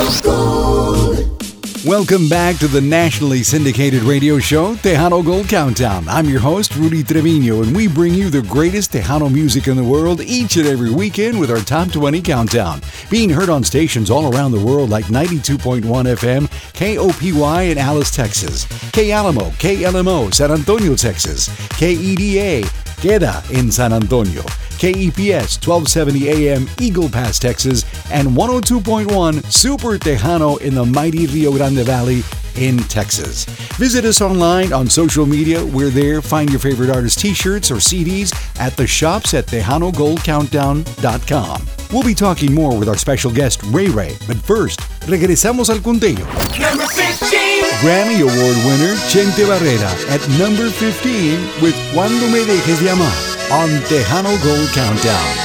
Welcome back to the nationally syndicated radio show, Tejano Gold Countdown. I'm your host, Rudy Trevino, and we bring you the greatest Tejano music in the world each and every weekend with our Top 20 Countdown. Being heard on stations all around the world like 92.1 FM, KOPY in Alice, Texas, K-Alamo, KLMO, San Antonio, Texas, KEDA, Queda in San Antonio, KEPS 1270 AM, Eagle Pass, Texas, and 102.1 Super Tejano in the mighty Rio Grande Valley in Texas. Visit us online on social media. We're there. Find your favorite artist t-shirts or CDs at the shops at TejanoGoldCountdown.com. We'll be talking more with our special guest, Ray Ray. But first, regresamos al conteo. Number 15. Grammy Award winner Chente Barrera at number 15 with Cuando Me Dejes de Amar on Tejano Gold Countdown.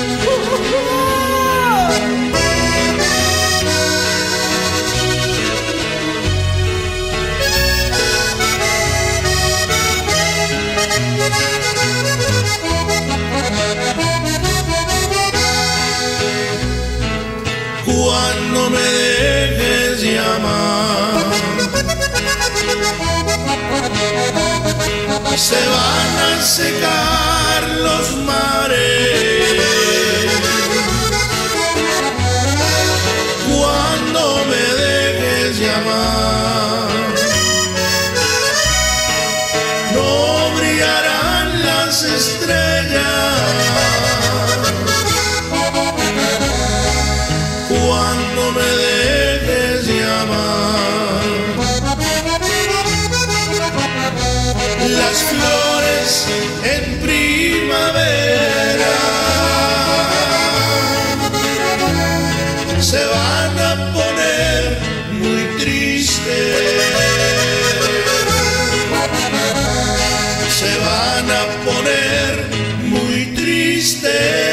Cuando me dejes de amar, se van a secar los mares. Cuando me dejes de amar, no brillarán las estrellas. Cuando me dejes de amar, las flores en primavera se van a poner muy tristes, se van a poner muy tristes.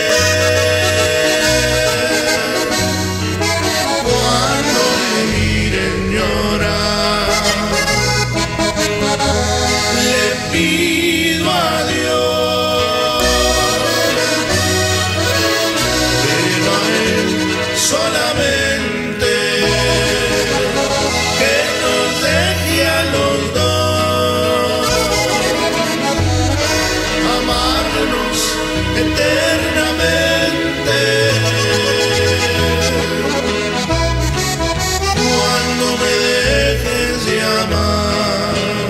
Pido a Dios, pero a Él solamente que nos deje a los dos amarnos eternamente. Cuando me dejes de amar,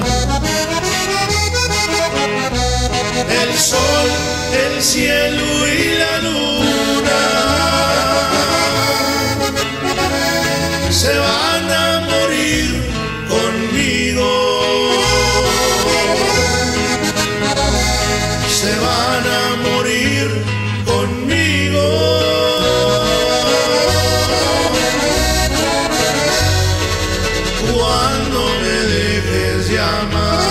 el sol, el cielo y la luna se van a morir conmigo, se van a morir conmigo. Cuando me dejes de amar,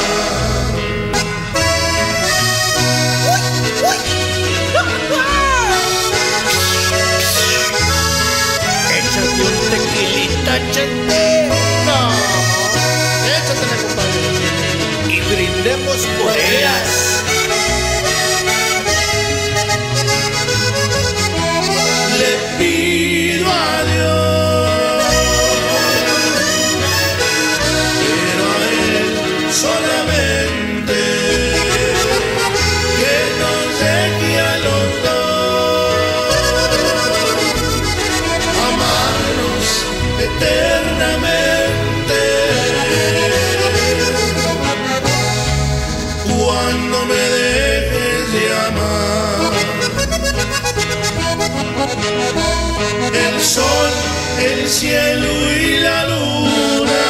Chente, no, échatela, compadre, y brindemos por ellas. Le pido a Dios, pero a Él solamente que nos deje a los dos amarnos eternamente. Cuando me dejes de amar, el sol, el cielo y la luna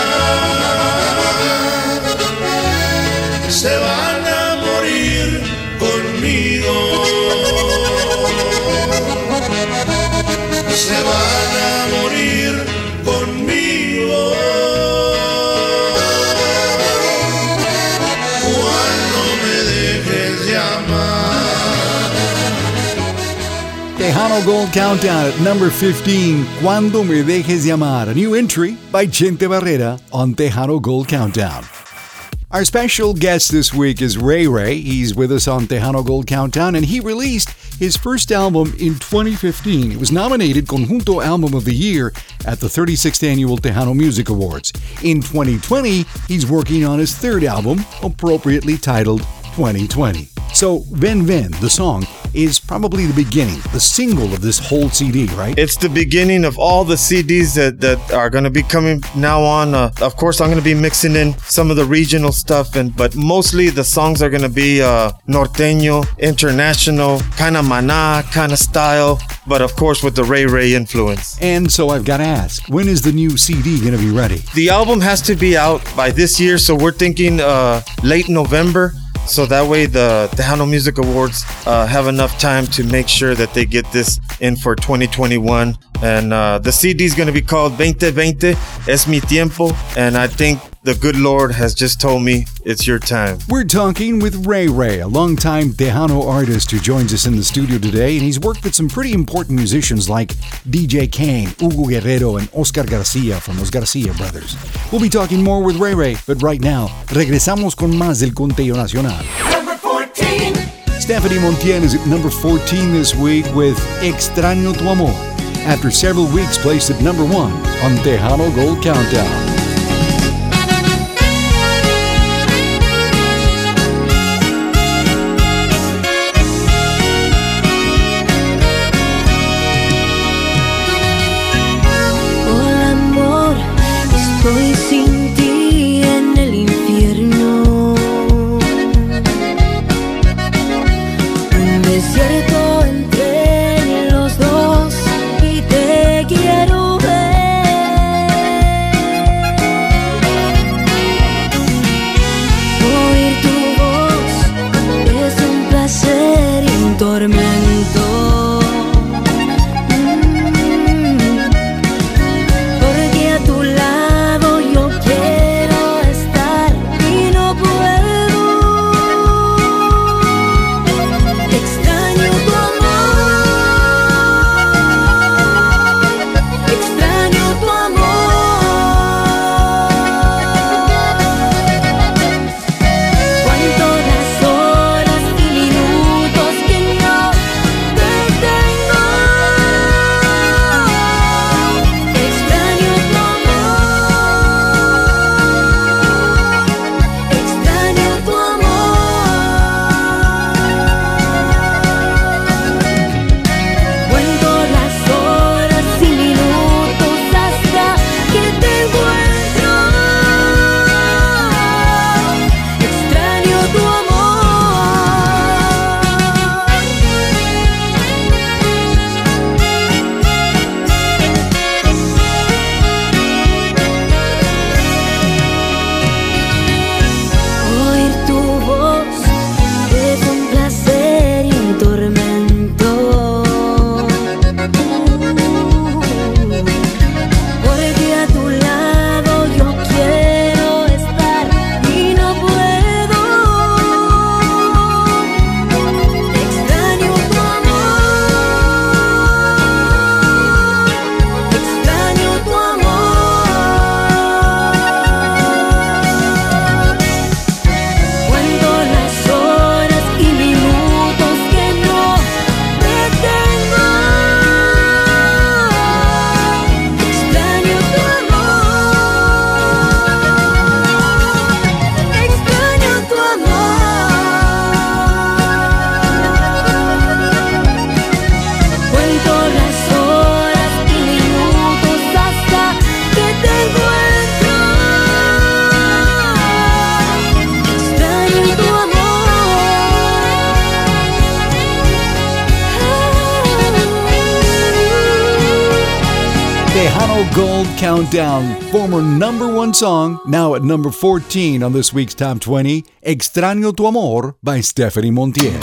se van a morir conmigo, se van a morir conmigo. Cuando me dejes de amar. Tejano Gold Countdown at number 15, Cuando Me Dejes de Amar, a new entry by Chente Barrera on Tejano Gold Countdown. Our special guest this week is Ray Ray. He's with us on Tejano Gold Countdown, and he released his first album in 2015. It was nominated Conjunto Album of the Year at the 36th Annual Tejano Music Awards. In 2020, he's working on his third album, appropriately titled 2020. So, Ven Ven, the song, is probably the beginning, the single of this whole CD, right? It's the beginning of all the CDs that are going to be coming now on. Of course, I'm going to be mixing in some of the regional stuff, but mostly the songs are going to be norteño, international, kind of maná kind of style, but of course with the Ray Ray influence. And so I've got to ask, when is the new CD going to be ready? The album has to be out by this year, so we're thinking late November. So that way the Tejano Music Awards have enough time to make sure that they get this in for 2021. And the CD is going to be called 2020 Es Mi Tiempo. And I think the good Lord has just told me it's your time. We're talking with Ray Ray, a longtime Tejano artist who joins us in the studio today. And he's worked with some pretty important musicians like DJ Kane, Hugo Guerrero, and Oscar Garcia from Los Garcia Brothers. We'll be talking more with Ray Ray, but right now, regresamos con más del Conteo Nacional. Number 14. Stephanie Montiel is at number 14 this week with Extraño Tu Amor, after several weeks placed at number 1 on Tejano Gold Countdown. Estoy sin ti en el infierno, un desierto entre los dos y te quiero ver. Oír tu voz es un placer y un tormento. Tejano Gold Countdown, former number 1 song, now at number 14 on this week's Top 20, Extraño Tu Amor by Stephanie Montiel.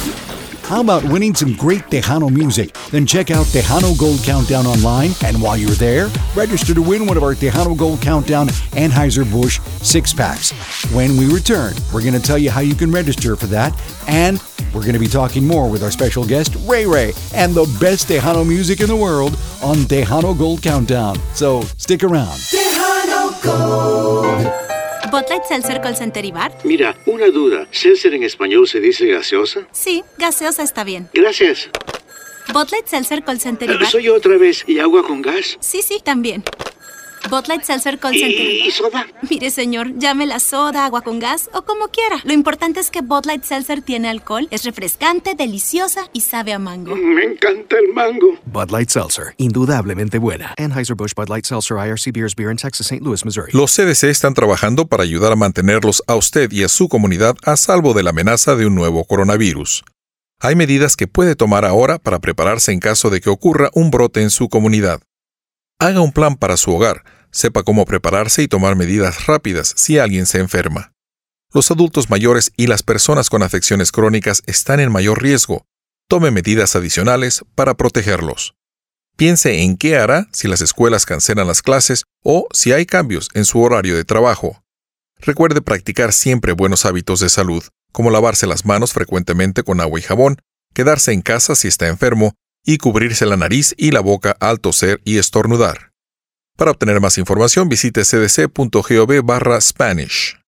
How about winning some great Tejano music? Then check out Tejano Gold Countdown online, and while you're there, register to win one of our Tejano Gold Countdown Anheuser-Busch 6-packs. When we return, we're going to tell you how you can register for that, and we're going to be talking more with our special guest, Ray Ray, and the best Tejano music in the world on Tejano Gold Countdown. So stick around. Tejano Gold. Bud Light Seltzer Call Center y Bar. Mira, una duda. ¿Seltzer en español se dice gaseosa? Sí, gaseosa está bien. Gracias. Bud Light Seltzer Call Center y Bar. Soy yo otra vez. ¿Y agua con gas? Sí, también. Bud Light Seltzer Call Center y Bar. ¿Y soda? Mire, señor, llámela soda, agua con gas o como quiera. Lo importante es que Bud Light Seltzer tiene alcohol, es refrescante, deliciosa y sabe a mango. Me encanta el mango. Bud Light Seltzer, indudablemente buena. Anheuser-Busch Bud Light Seltzer IRC Beers, Beer in Texas, St. Louis, Missouri. Los CDC están trabajando para ayudar a mantenerlos a usted y a su comunidad a salvo de la amenaza de un nuevo coronavirus. Hay medidas que puede tomar ahora para prepararse en caso de que ocurra un brote en su comunidad. Haga un plan para su hogar, sepa cómo prepararse y tomar medidas rápidas si alguien se enferma. Los adultos mayores y las personas con afecciones crónicas están en mayor riesgo. Tome medidas adicionales para protegerlos. Piense en qué hará si las escuelas cancelan las clases o si hay cambios en su horario de trabajo. Recuerde practicar siempre buenos hábitos de salud, como lavarse las manos frecuentemente con agua y jabón, quedarse en casa si está enfermo y cubrirse la nariz y la boca al toser y estornudar. Para obtener más información, visite cdc.gov/Spanish.